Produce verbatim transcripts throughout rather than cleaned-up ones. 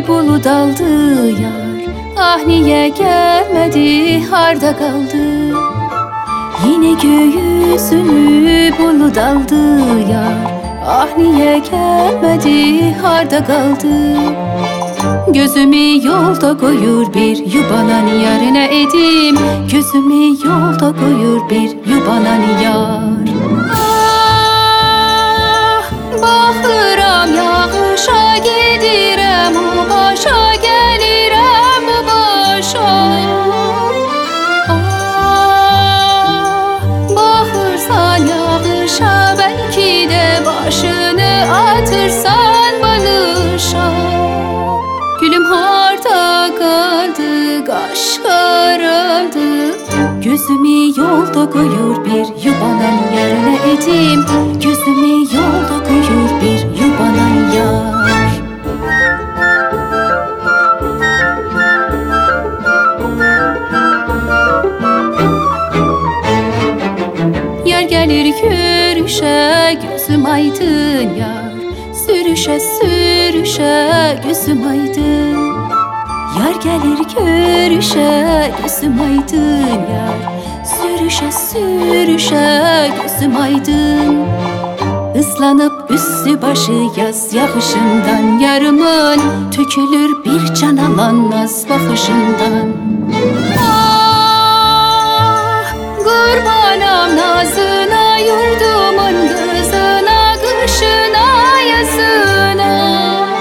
bulut aldı yar. Ah niye gelmedi, harda kaldı? Yine göğsünü bulut aldı yar. Ah niye gelmedi, harda kaldı? Gözümü yolda koyur bir yubanan yarına edim. Gözümü yolda koyur bir yubanan yar. Ah, bakıram yağışa, gidirem o başa, gelirem bu başa. Ah, bakırsan yağışa, belki de başını atırsan balışa. Gülüm harda kaldı, kaş karardı. Gözümü yolda koyur bir yubanan yarına edim. Gözümü yolda koyur bir yubanan yar. Yar gelir görüşe, gözüm aydın yar. Sürüşe sürüşe gözüm aydın. Yar gelir görüşe, gözüm aydın yar. Sürüşe sürüşe gözüm aydın. Islanıp üstü başı yaz yağışından yarımın. Tökülür bir can alan naz bakışından. Ah, kurbanam nazına, yurdumun kızına, kışına yazına.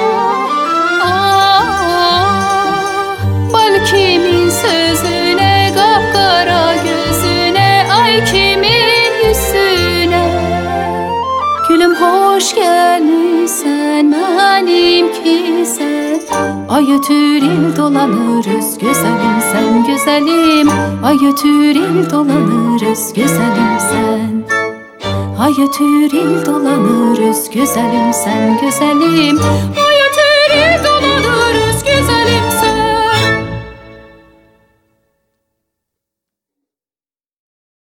Ah, bal kimin sözüne, kapkara gözüne, ay kimin yüzüne. Gülüm hoş gelmişsen, benimki sen. Ay ötüril dolanırız, güzelim sen güzelim. Ay ötüril dolanırız, güzelim sen. Ay ötüril dolanırız, güzelim sen güzelim.